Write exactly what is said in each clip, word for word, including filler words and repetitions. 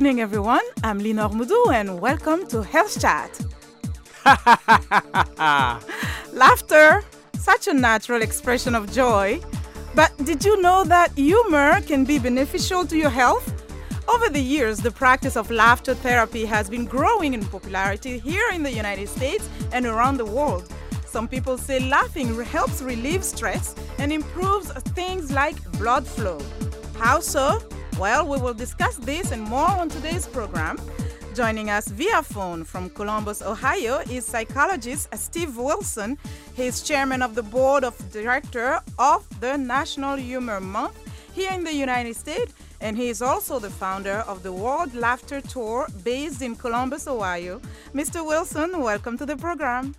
evening, everyone. I'm Linor Moudou, and welcome to Health Chat. Laughter, such a natural expression of joy. But did you know that humor can be beneficial to your health? Over the years, the practice of laughter therapy has been growing in popularity here in the United States and around the world. Some people say laughing helps relieve stress and improves things like blood flow. How so? Well, we will discuss this and more on today's program. Joining us via phone from Columbus, Ohio, is psychologist Steve Wilson. He is chairman of the board of directors of the National Humor Month here in the United States, and he is also the founder of the World Laughter Tour based in Columbus, Ohio. Mister Wilson, welcome to the program.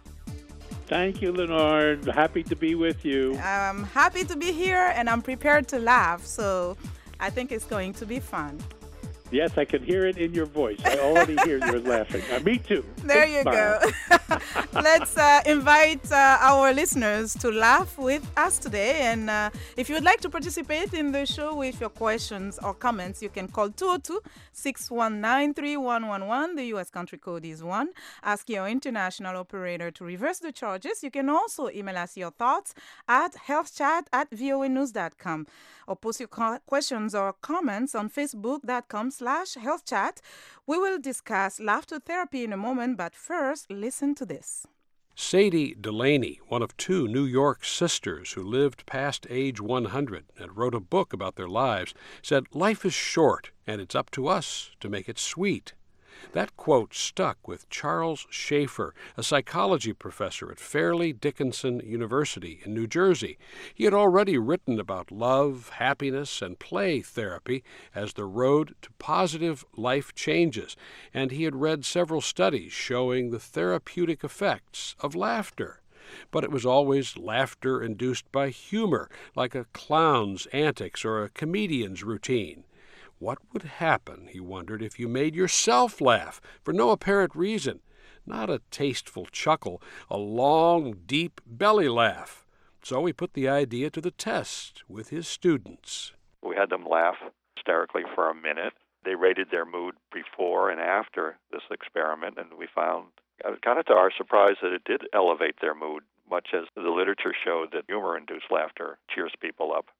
Thank you, Lenore. Happy to be with you. I'm happy to be here, and I'm prepared to laugh, so I think it's going to be fun. Yes, I can hear it in your voice. I already hear you laughing. Uh, me too. There Big you smile. go. Let's uh, invite uh, our listeners to laugh with us today. And uh, if you would like to participate in the show with your questions or comments, you can call two oh two, six one nine, three one one one. The U S country code is one. Ask your international operator to reverse the charges. You can also email us your thoughts at healthchat at voa news dot com or post your co- questions or comments on facebook.com slash healthchat. We will discuss laughter therapy in a moment, but first, listen to this. Sadie Delaney, one of two New York sisters who lived past age one hundred and wrote a book about their lives, said, "Life is short, and it's up to us to make it sweet." That quote stuck with Charles Schaefer, a psychology professor at Fairleigh Dickinson University in New Jersey. He had already written about love, happiness, and play therapy as the road to positive life changes, and he had read several studies showing the therapeutic effects of laughter. But it was always laughter induced by humor, like a clown's antics or a comedian's routine. What would happen, he wondered, if you made yourself laugh for no apparent reason? Not a tasteful chuckle, a long, deep belly laugh. So he put the idea to the test with his students. We had them laugh hysterically for a minute. They rated their mood before and after this experiment, and we found, kind of to our surprise, that it did elevate their mood, much as the literature showed that humor-induced laughter cheers people up.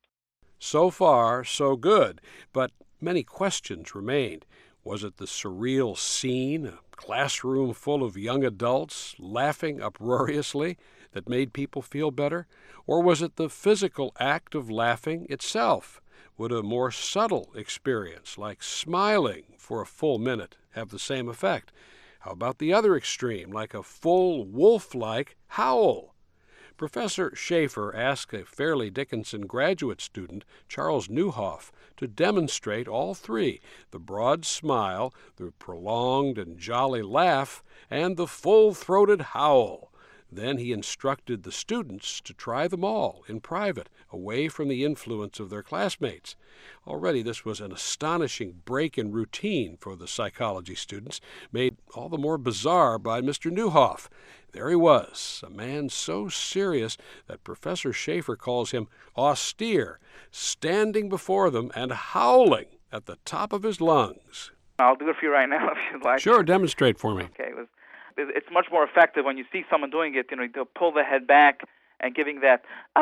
So far, so good, but many questions remained. Was it the surreal scene, a classroom full of young adults laughing uproariously, that made people feel better? Or was it the physical act of laughing itself? Would a more subtle experience, like smiling for a full minute, have the same effect? How about the other extreme, like a full wolf-like howl? Professor Schaefer asked a Fairleigh Dickinson graduate student, Charles Neuhoff, to demonstrate all three, the broad smile, the prolonged and jolly laugh, and the full-throated howl. Then he instructed the students to try them all in private, away from the influence of their classmates. Already this was an astonishing break in routine for the psychology students, made all the more bizarre by Mister Neuhoff. There he was, a man so serious that Professor Schaefer calls him austere, standing before them and howling at the top of his lungs. I'll do it for you right now if you'd like. Sure, demonstrate for me. Okay, it was, it's much more effective when you see someone doing it, you know, they'll pull the head back and giving that,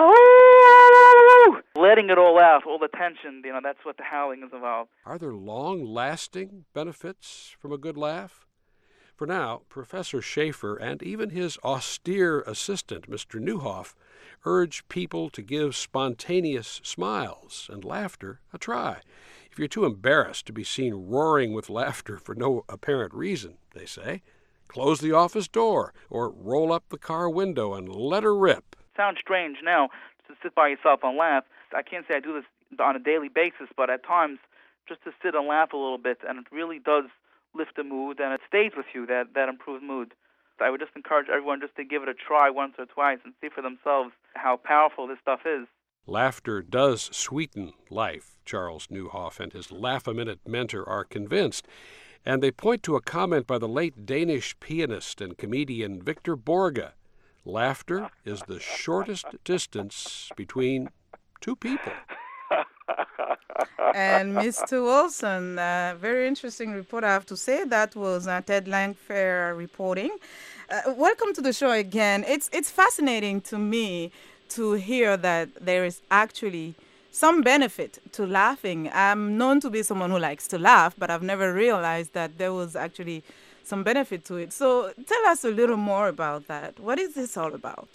oh, letting it all out, all the tension, you know, that's what the howling is about. Are there long-lasting benefits from a good laugh? For now, Professor Schaefer and even his austere assistant, Mister Neuhoff, urge people to give spontaneous smiles and laughter a try. If you're too embarrassed to be seen roaring with laughter for no apparent reason, they say, close the office door or roll up the car window and let her rip. Sounds strange now to sit by yourself and laugh. I can't say I do this on a daily basis, but at times just to sit and laugh a little bit, and it really does lift the mood, and it stays with you, that, that improved mood. I would just encourage everyone just to give it a try once or twice and see for themselves how powerful this stuff is. Laughter does sweeten life, Charles Neuhoff and his Laugh-A-Minute mentor are convinced. And they point to a comment by the late Danish pianist and comedian Victor Borge. Laughter is the shortest distance between two people. And Mister Wilson, uh, very interesting report, I have to say. That was uh, Ted Langfair reporting. Uh, welcome to the show again. It's it's fascinating to me to hear that there is actually some benefit to laughing. I'm known to be someone who likes to laugh, but I've never realized that there was actually some benefit to it. So tell us a little more about that. What is this all about?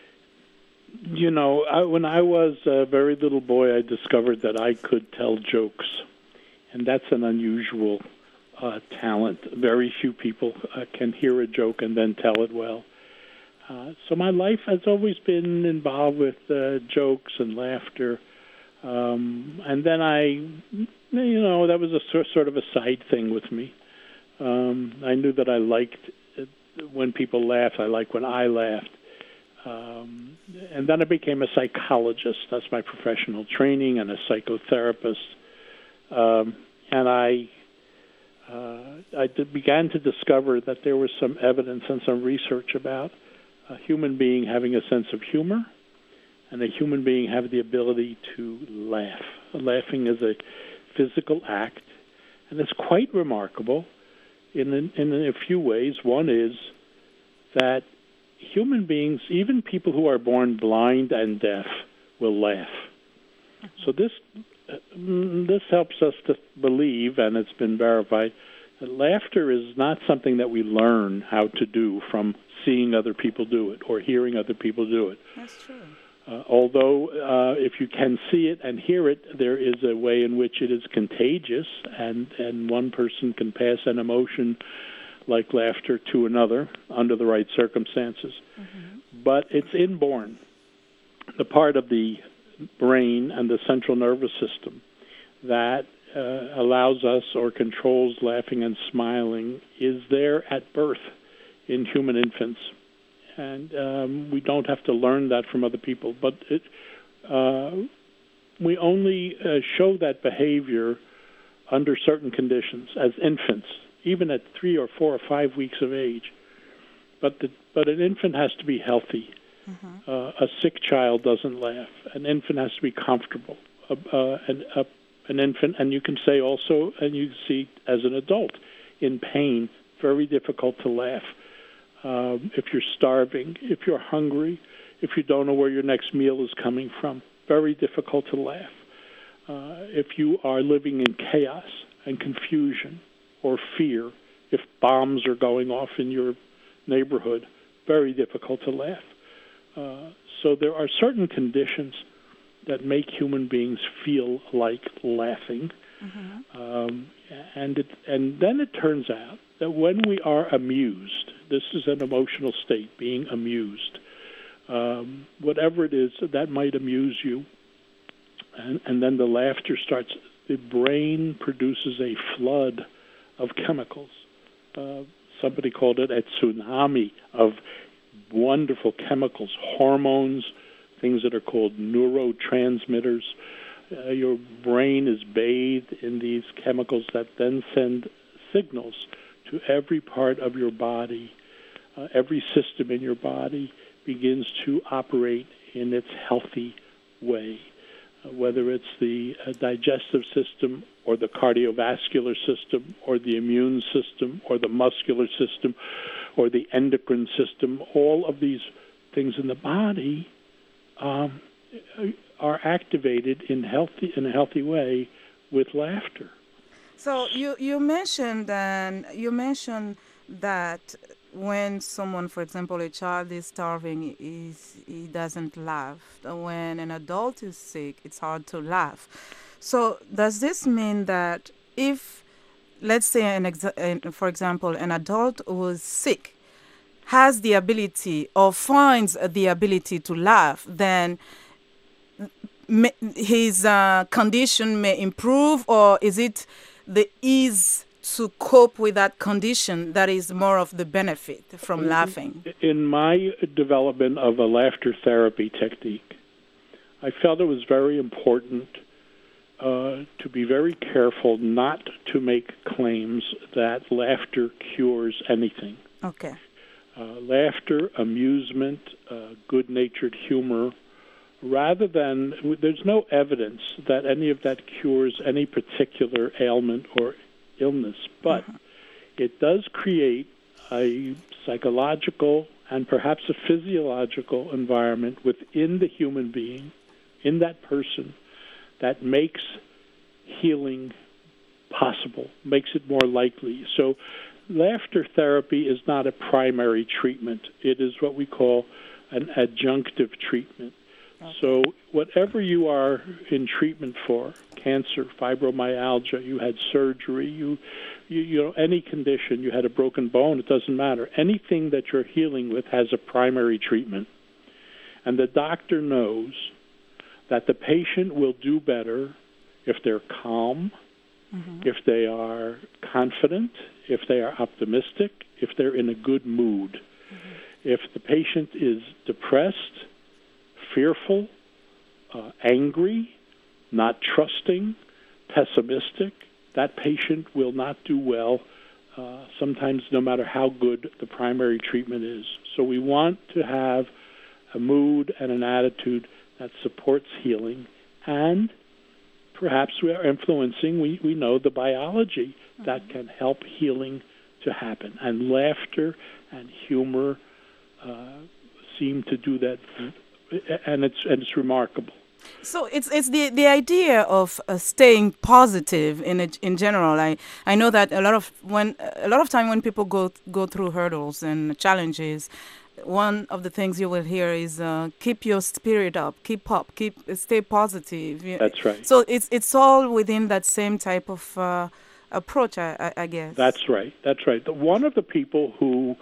You know, I, when I was a very little boy, I discovered that I could tell jokes, and that's an unusual uh, talent. Very few people uh, can hear a joke and then tell it well. Uh, so my life has always been involved with uh, jokes and laughter. Um, and then I, you know, that was a sort of a side thing with me. Um, I knew that I liked it when people laughed. I liked when I laughed. Um, and then I became a psychologist. That's my professional training, and a psychotherapist. Um, and I, uh, I did, began to discover that there was some evidence and some research about a human being having a sense of humor, and a human being having the ability to laugh. Laughing is a physical act, and it's quite remarkable in, in a few ways. One is that human beings, even people who are born blind and deaf, will laugh. So this uh, this helps us to believe, and it's been verified, that laughter is not something that we learn how to do from seeing other people do it or hearing other people do it. That's true. Uh, although uh, if you can see it and hear it, there is a way in which it is contagious, and, and one person can pass an emotion like laughter to another under the right circumstances. Mm-hmm. But it's inborn. The part of the brain and the central nervous system that uh, allows us or controls laughing and smiling is there at birth in human infants. And um, we don't have to learn that from other people. But it, uh, we only uh, show that behavior under certain conditions as infants, even at three or four or five weeks of age. But the, but an infant has to be healthy. Mm-hmm. Uh, a sick child doesn't laugh. An infant has to be comfortable. Uh, uh, an, uh, an infant, and you can say also, and you see as an adult, in pain, very difficult to laugh. Um, if you're starving, if you're hungry, if you don't know where your next meal is coming from, very difficult to laugh. Uh, if you are living in chaos and confusion or fear, if bombs are going off in your neighborhood, very difficult to laugh. Uh, so there are certain conditions that make human beings feel like laughing. Mm-hmm. Um, and it, and then it turns out that when we are amused, this is an emotional state, being amused, um, whatever it is that might amuse you, and, and then the laughter starts, the brain produces a flood of chemicals. Uh, somebody called it a tsunami of wonderful chemicals, hormones, things that are called neurotransmitters. Uh, your brain is bathed in these chemicals that then send signals to every part of your body. Uh, every system in your body begins to operate in its healthy way, uh, whether it's the uh, digestive system or the cardiovascular system or the immune system or the muscular system or the endocrine system. All of these things in the body um, are activated in healthy in a healthy way with laughter. So you you mentioned and you mentioned that when someone, for example, a child is starving, is he doesn't laugh. When an adult is sick, it's hard to laugh. So does this mean that if, let's say, an exa- for example, an adult who is sick has the ability or finds the ability to laugh, then his uh, condition may improve, or is it the ease to cope with that condition that is more of the benefit from laughing? In my development of a laughter therapy technique, I felt it was very important uh, to be very careful not to make claims that laughter cures anything. Okay. Uh, laughter, amusement, uh, good-natured humor, rather than, there's no evidence that any of that cures any particular ailment or illness, but mm-hmm. it does create a psychological and perhaps a physiological environment within the human being, in that person, that makes healing possible, makes it more likely. So laughter therapy is not a primary treatment. It is what we call an adjunctive treatment. Okay. So whatever you are in treatment for, cancer, fibromyalgia, you had surgery, you, you, you know, any condition, you had a broken bone, it doesn't matter. Anything that you're healing with has a primary treatment. And the doctor knows that the patient will do better if they're calm, mm-hmm. if they are confident, if they are optimistic, if they're in a good mood. Mm-hmm. If the patient is depressed, fearful, uh, angry, not trusting, pessimistic, that patient will not do well, uh, sometimes no matter how good the primary treatment is. So we want to have a mood and an attitude that supports healing, and perhaps we are influencing, we, we know, the biology mm-hmm. that can help healing to happen. And laughter and humor uh, seem to do that, and it's and it's remarkable. So it's it's the, the idea of uh, staying positive in a, in general. I, I know that a lot of when a lot of time when people go go through hurdles and challenges, one of the things you will hear is uh, keep your spirit up, keep up, keep stay positive. That's right. So it's it's all within that same type of uh, approach, I, I guess. That's right. That's right. The, one of the people who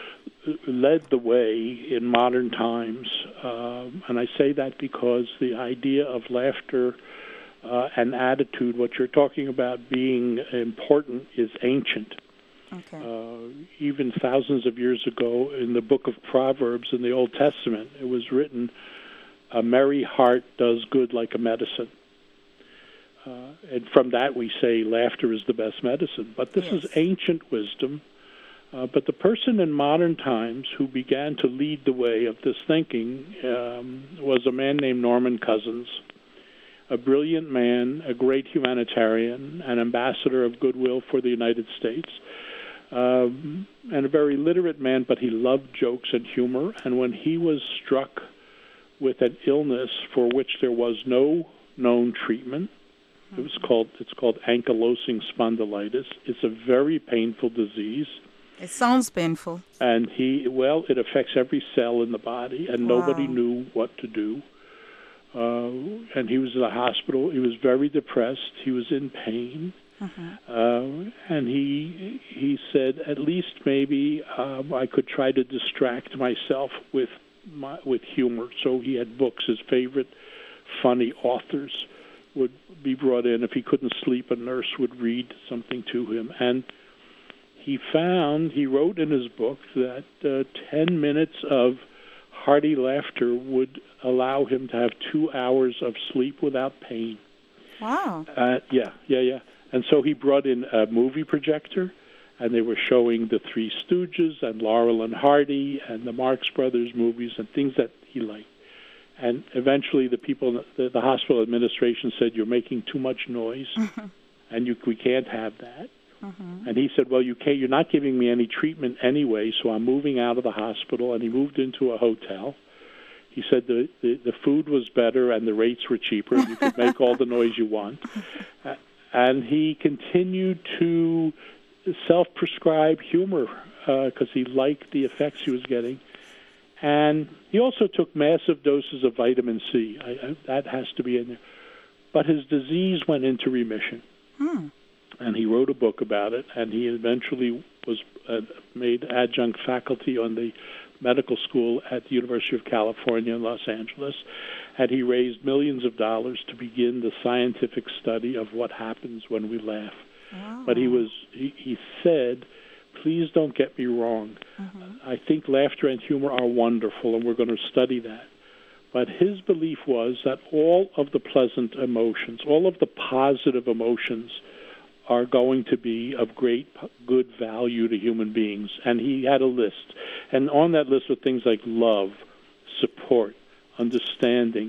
led the way in modern times, um, and I say that because the idea of laughter uh, and attitude, what you're talking about being important, is ancient. Okay. Uh, even thousands of years ago, in the book of Proverbs in the Old Testament, it was written, "A merry heart does good like a medicine." Uh, and from that we say laughter is the best medicine. But this yes. is ancient wisdom. Uh, but the person in modern times who began to lead the way of this thinking um, was a man named Norman Cousins, a brilliant man, a great humanitarian, an ambassador of goodwill for the United States, um, and a very literate man, but he loved jokes and humor. And when he was struck with an illness for which there was no known treatment, mm-hmm. it was called it's called ankylosing spondylitis. It's a very painful disease. It sounds painful. And he, well, it affects every cell in the body, and wow. nobody knew what to do. Uh, and he was in the hospital. He was very depressed. He was in pain. Mm-hmm. Uh, and he he said, at least maybe um, I could try to distract myself with my, with humor. So he had books. His favorite funny authors would be brought in. If he couldn't sleep, a nurse would read something to him. And he found, he wrote in his book that uh, ten minutes of hearty laughter would allow him to have two hours of sleep without pain. Wow. Uh, yeah, yeah, yeah. And so he brought in a movie projector, and they were showing the Three Stooges and Laurel and Hardy and the Marx Brothers movies and things that he liked. And eventually the people, the, the hospital administration said, you're making too much noise, mm-hmm. and you, we can't have that. Mm-hmm. And he said, well, you can't, you're not giving me any treatment anyway, so I'm moving out of the hospital. And he moved into a hotel. He said the, the, the food was better and the rates were cheaper. You could make all the noise you want. Uh, and he continued to self-prescribe humor because uh, he liked the effects he was getting. And he also took massive doses of vitamin C. I, I, that has to be in there. But his disease went into remission. Hmm. And he wrote a book about it, and he eventually was uh, made adjunct faculty on the medical school at the University of California in Los Angeles, and he raised millions of dollars to begin the scientific study of what happens when we laugh. Oh. But he was he, he said, please don't get me wrong. Mm-hmm. I think laughter and humor are wonderful, and we're going to study that. But his belief was that all of the pleasant emotions, all of the positive emotions, are going to be of great good value to human beings. And he had a list. And on that list were things like love, support, understanding,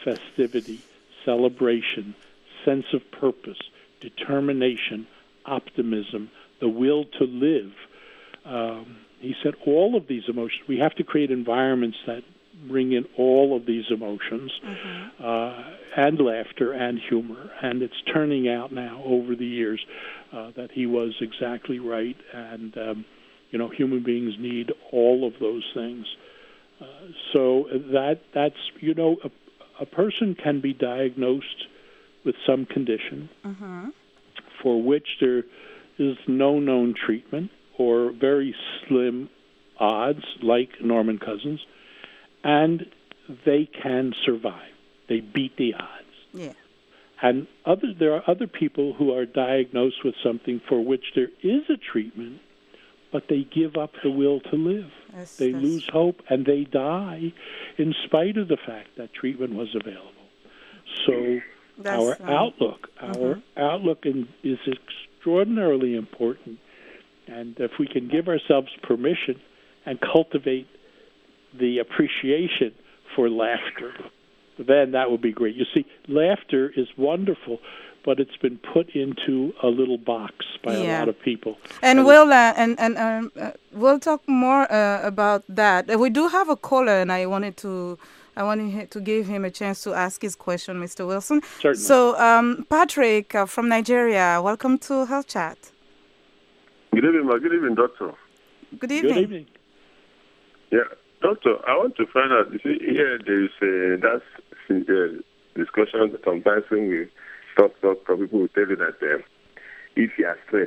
festivity, celebration, sense of purpose, determination, optimism, the will to live. Um, he said all of these emotions, we have to create environments that bring in all of these emotions, mm-hmm. uh, and laughter and humor. And it's turning out now over the years uh, that he was exactly right. And, um, you know, human beings need all of those things. Uh, so that that's, you know, a, a person can be diagnosed with some condition mm-hmm. for which there is no known treatment or very slim odds, like Norman Cousins, and they can survive. They beat the odds. Yeah. And other, there are other people who are diagnosed with something for which there is a treatment, but they give up the will to live. Yes, they yes. lose hope, and they die in spite of the fact that treatment was available. So That's, our um, outlook, our mm-hmm. outlook in, is extraordinarily important. And if we can give ourselves permission and cultivate the appreciation for laughter, then that would be great. You see, laughter is wonderful, but it's been put into a little box by yeah. a lot of people. And, and we'll uh, and and um, uh, we'll talk more uh, about that. Uh, we do have a caller, and I wanted to I wanted to give him a chance to ask his question, Mister Wilson. Certainly. So, um, Patrick uh, from Nigeria, welcome to Health Chat. Good evening, ma. Good evening, doctor. Good evening. Good evening. Yeah. Doctor, I want to find out, you see, here there is a that uh, discussion that sometimes when we talk, talk, people will tell you that uh, if you are stressed,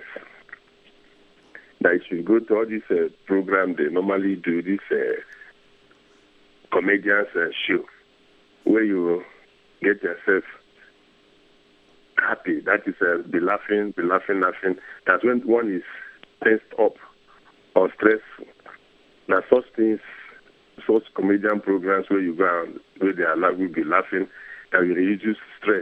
that you should go to all this uh, program they normally do, this uh, comedians uh, show, where you get yourself happy. That is, uh, be laughing, be laughing, laughing. That's when one is tensed up or stressful. Now, such things, such comedian programs where you go and where they are will be laughing, that will reduce stress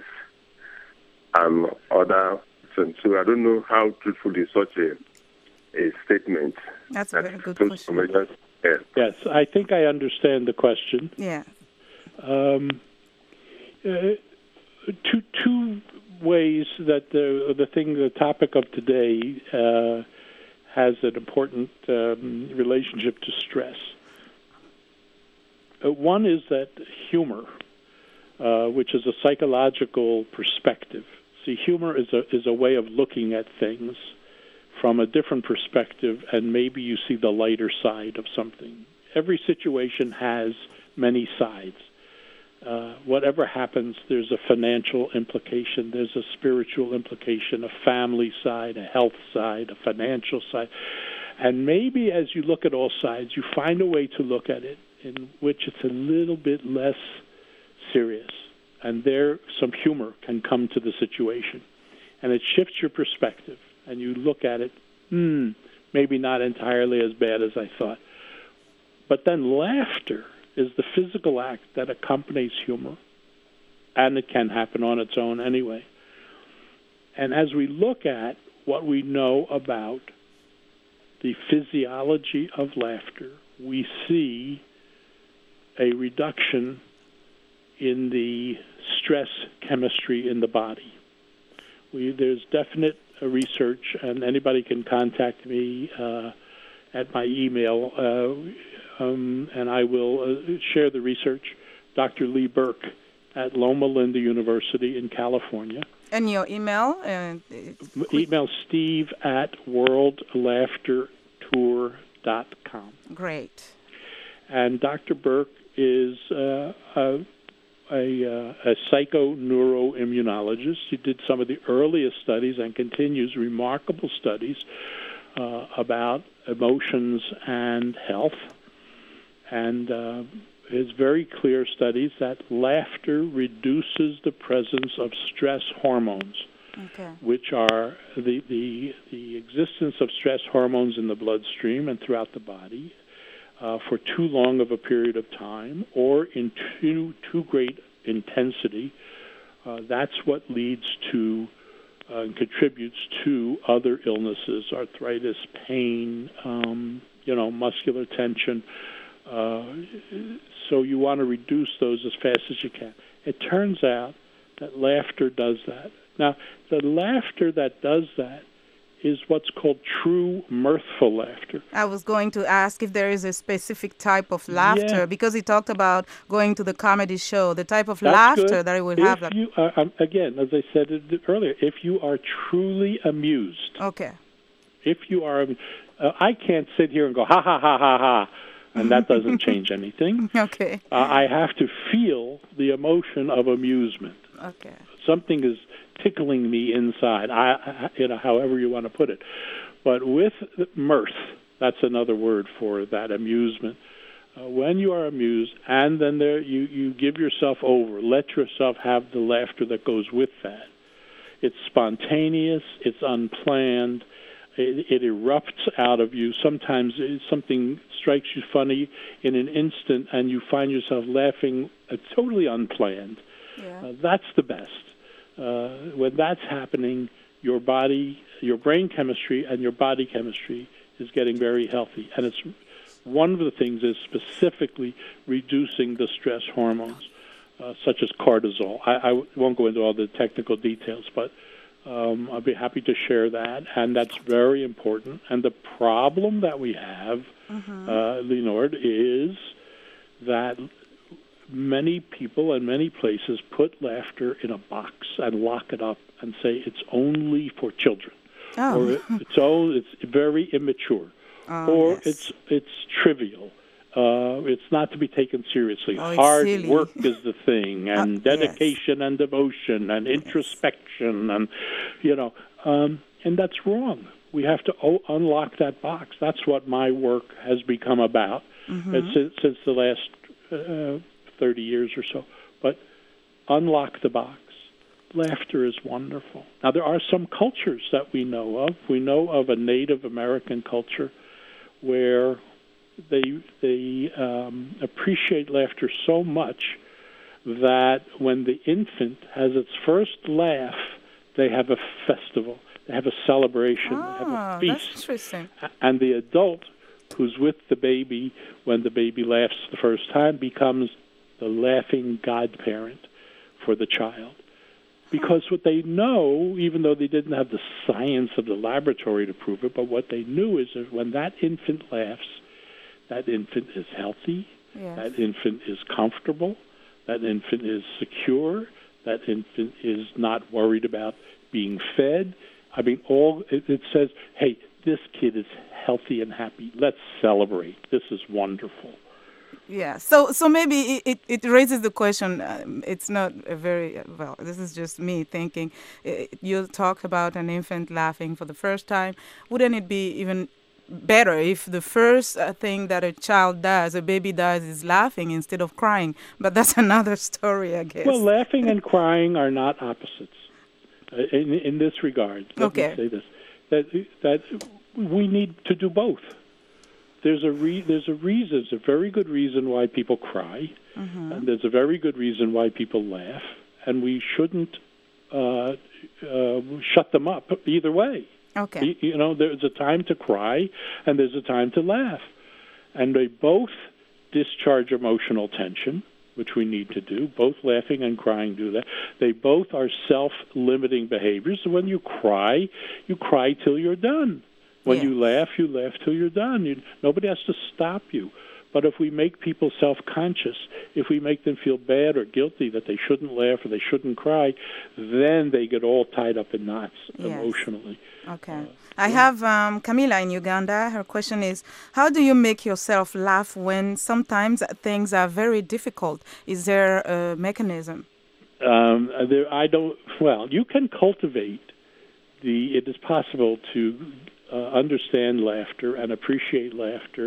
and other things. So I don't know how truthful is such a, a statement. That's a that very good such question. Comedians, yeah. Yes, I think I understand the question. Yeah. Um, uh, two two ways that the the thing, the topic of today, uh, has an important um, relationship to stress. Uh, one is that humor, uh, which is a psychological perspective. See, humor is a is a way of looking at things from a different perspective, and maybe you see the lighter side of something. Every situation has many sides. Uh, whatever happens, there's a financial implication, there's a spiritual implication, a family side, a health side, a financial side. And maybe as you look at all sides, you find a way to look at it in which it's a little bit less serious. And there, some humor can come to the situation. And it shifts your perspective. And you look at it, hmm, maybe not entirely as bad as I thought. But then laughter is the physical act that accompanies humor, and it can happen on its own anyway. And as we look at what we know about the physiology of laughter, we see a reduction in the stress chemistry in the body. We, there's definite uh, research, and anybody can contact me uh, at my email, uh, Um, and I will uh, share the research. Doctor Lee Burke at Loma Linda University in California. And your email? Uh, email Steve at world laughter tour dot com. Great. And Doctor Burke is uh, a, a, a psychoneuroimmunologist. He did some of the earliest studies and continues remarkable studies uh, about emotions and health. And uh, his very clear studies that laughter reduces the presence of stress hormones, okay. which are the, the the existence of stress hormones in the bloodstream and throughout the body uh, for too long of a period of time or in too too great intensity. Uh, that's what leads to uh, and contributes to other illnesses, arthritis, pain, um, you know, muscular tension. Uh, so you want to reduce those as fast as you can. It turns out that laughter does that. Now, the laughter that does that is what's called true mirthful laughter. I was going to ask if there is a specific type of laughter, Yeah. because he talked about going to the comedy show, the type of That's laughter good. that he would if have. That, You, uh, um, again, as I said it earlier, if you are truly amused, okay. if you are, uh, I can't sit here and go, ha, ha, ha, ha, ha, and that doesn't change anything. Okay. Uh, I have to feel the emotion of amusement. Okay. Something is tickling me inside, I, I, you know, however you want to put it. But with mirth, that's another word for that, amusement. Uh, when you are amused, and then there you, you give yourself over, let yourself have the laughter that goes with that. It's spontaneous, it's unplanned, it, it erupts out of you. Sometimes it, something strikes you funny in an instant, and you find yourself laughing uh, totally unplanned. Yeah. Uh, that's the best. Uh, when that's happening, your body, your brain chemistry and your body chemistry is getting very healthy. And it's one of the things is specifically reducing the stress hormones, uh, such as cortisol. I, I won't go into all the technical details, but um, I'll be happy to share that. And that's very important. And the problem that we have, mm-hmm. uh, Leonard, is that many people and many places put laughter in a box and lock it up and say it's only for children, oh. or it, it's all it's very immature, oh, or yes. it's it's trivial. Uh, it's not to be taken seriously. Oh, Hard silly. work is the thing, and uh, dedication yes. and devotion and introspection, and you know, um, and that's wrong. We have to o- unlock that box. That's what my work has become about mm-hmm. since, since the last Uh, thirty years or so. But unlock the box. Laughter is wonderful. Now, there are some cultures that we know of. We know of a Native American culture where they they um, appreciate laughter so much that when the infant has its first laugh, they have a festival. They have a celebration. Oh, they have a feast. That's interesting. And the adult who's with the baby when the baby laughs the first time becomes the laughing godparent for the child. Because what they know, even though they didn't have the science of the laboratory to prove it, but what they knew is that when that infant laughs, that infant is healthy, yes. that infant is comfortable, that infant is secure, that infant is not worried about being fed. I mean, all it, it says, hey, this kid is healthy and happy. Let's celebrate. This is wonderful. Yeah, so so maybe it, it, it raises the question, um, it's not a very, well, this is just me thinking, it, you talk about an infant laughing for the first time. Wouldn't it be even better if the first uh, thing that a child does, a baby does, is laughing instead of crying? But that's another story, I guess. Well, laughing and crying are not opposites uh, in, in this regard. Let okay. me say this, that, that we need to do both. There's a re- there's a reason, there's a very good reason why people cry, mm-hmm. and there's a very good reason why people laugh, and we shouldn't uh, uh, shut them up either way. Okay. You, you know, there's a time to cry, and there's a time to laugh, and they both discharge emotional tension, which we need to do. Both laughing and crying do that. They both are self-limiting behaviors. So when you cry, you cry till you're done. When yeah. you laugh, you laugh till you're done. You, nobody has to stop you. But if we make people self-conscious, if we make them feel bad or guilty that they shouldn't laugh or they shouldn't cry, then they get all tied up in knots yes. emotionally. Okay. Uh, I yeah. have um, Camila in Uganda. Her question is, how do you make yourself laugh when sometimes things are very difficult? Is there a mechanism? Um, there, I don't, well, you can cultivate the, it is possible to Uh, understand laughter and appreciate laughter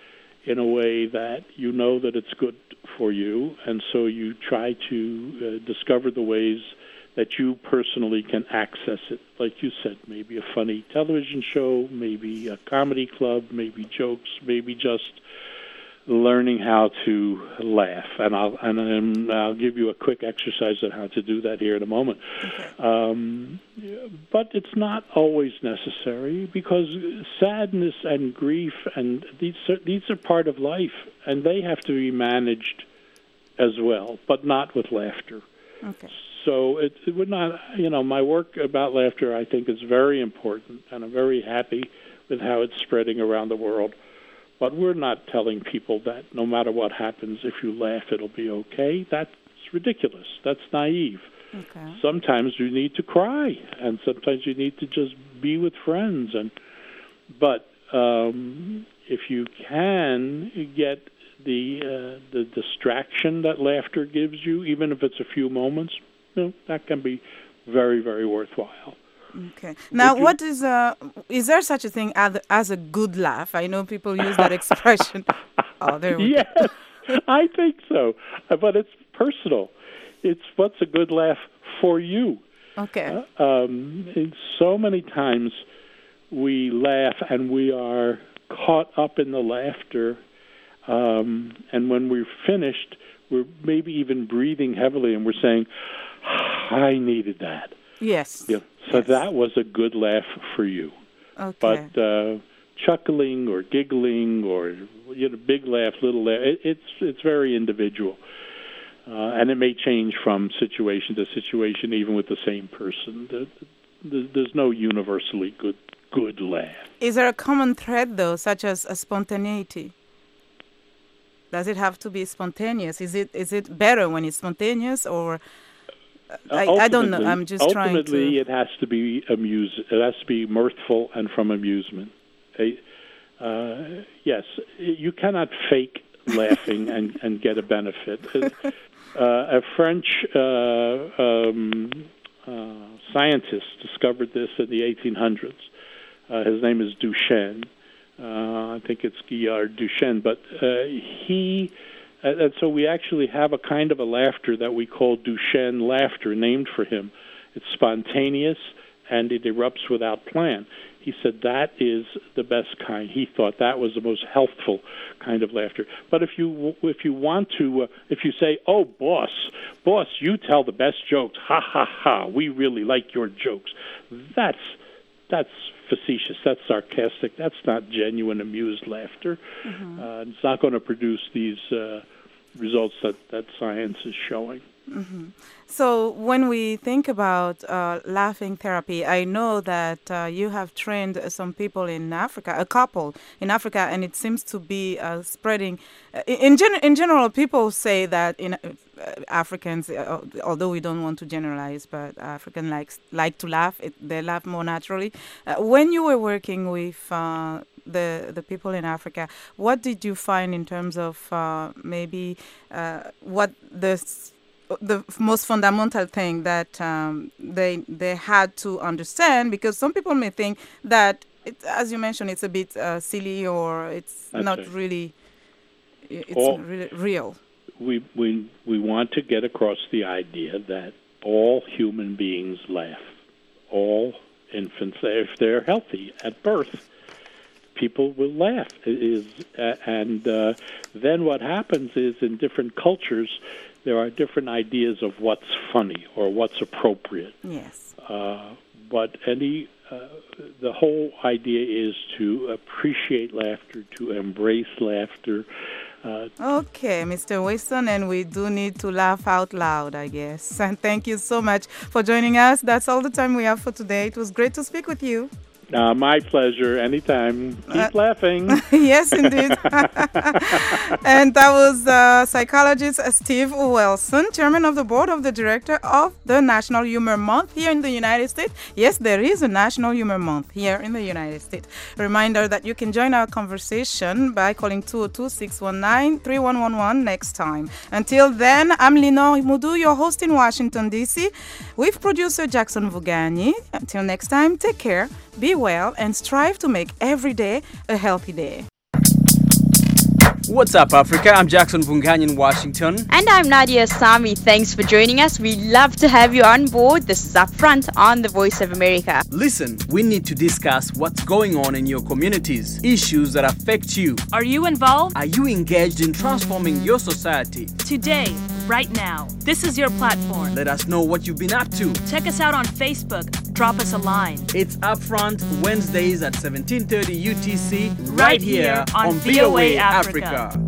in a way that you know that it's good for you, and so you try to uh, discover the ways that you personally can access it. Like you said, maybe a funny television show, maybe a comedy club, maybe jokes, maybe just learning how to laugh, and I'll and, and I'll give you a quick exercise on how to do that here in a moment. Okay. Um, but it's not always necessary, because sadness and grief and these are, these are part of life, and they have to be managed as well, but not with laughter. Okay. So it, it would not, you know, my work about laughter, I think, is very important, and I'm very happy with how it's spreading around the world. But we're not telling people that no matter what happens, if you laugh, it'll be okay. That's ridiculous. That's naive. Okay. Sometimes you need to cry, and sometimes you need to just be with friends. And but um, if you can get the uh, the distraction that laughter gives you, even if it's a few moments, you know, that can be very, very worthwhile. Okay. Now, you, what is a is there such a thing as, as a good laugh? I know people use that expression. Oh, there we yes, go. I think so, but it's personal. It's what's a good laugh for you. Okay. Uh, um, and so many times we laugh and we are caught up in the laughter, um, and when we're finished, we're maybe even breathing heavily, and we're saying, "I needed that." Yes. Yeah. So yes. that was a good laugh for you. Okay. But uh, chuckling or giggling or, you know, big laugh, little laugh, it, it's it's very individual. Uh, and it may change from situation to situation, even with the same person. The, the, there's no universally good good laugh. Is there a common thread, though, such as a spontaneity? Does it have to be spontaneous? Is it is it better when it's spontaneous, or... I, I don't know. I'm just trying to... Ultimately, it has to be amuse. It has to be mirthful and from amusement. Uh, yes, you cannot fake laughing and, and get a benefit. Uh, a French uh, um, uh, scientist discovered this in the eighteen hundreds. Uh, his name is Duchenne. Uh, I think it's Guillard Duchenne, but uh, he... And so we actually have a kind of a laughter that we call Duchenne laughter, named for him. It's spontaneous, and it erupts without plan. He said that is the best kind. He thought that was the most healthful kind of laughter. But if you if you want to, uh, if you say, "Oh, boss, boss, you tell the best jokes. Ha ha ha! We really like your jokes." That's that's facetious. That's sarcastic. That's not genuine, amused laughter. Mm-hmm. Uh, it's not going to produce these uh, results that, that science is showing. Mm-hmm. So when we think about uh, laughing therapy, I know that uh, you have trained some people in Africa, a couple in Africa, and it seems to be uh, spreading. Uh, in, gen- in general, people say that in uh, Africans, uh, although we don't want to generalize, but Africans likes, like to laugh. It, they laugh more naturally. Uh, when you were working with uh, the the people in Africa, what did you find in terms of uh, maybe uh, what the the most fundamental thing that um, they they had to understand? Because some people may think that, it, as you mentioned, it's a bit uh, silly, or it's That's not right. really it's all, really real. We we we want to get across the idea that all human beings laugh. All infants, if they're healthy at birth, people will laugh. It is, uh, and uh, then what happens is, in different cultures, there are different ideas of what's funny or what's appropriate. Yes. Uh, but any, uh, the whole idea is to appreciate laughter, to embrace laughter. Uh, okay, Mister Waston, and we do need to laugh out loud, I guess. And thank you so much for joining us. That's all the time we have for today. It was great to speak with you. Uh, my pleasure. Anytime. Keep uh, laughing. Yes, indeed. And that was uh, psychologist Steve Wilson, chairman of the board of the director of the National Humor Month here in the United States. Yes, there is a National Humor Month here in the United States. Reminder that you can join our conversation by calling two oh two, six one nine, three one one one next time. Until then, I'm Lenore Mudu, your host in Washington, D C, with producer Jackson Vugani. Until next time, take care, be well, and strive to make every day a healthy day. What's up, Africa? I'm Jackson Vungany in Washington. And I'm Nadia Sami. Thanks for joining us. We love to have you on board. This is Upfront on the Voice of America. Listen, we need to discuss what's going on in your communities, issues that affect you. Are you involved? Are you engaged in transforming your society? Today, right now, this is your platform. Let us know what you've been up to. Check us out on Facebook. Drop us a line. It's Upfront Wednesdays at seventeen thirty U T C, right, right here on, on V O A Africa. Africa.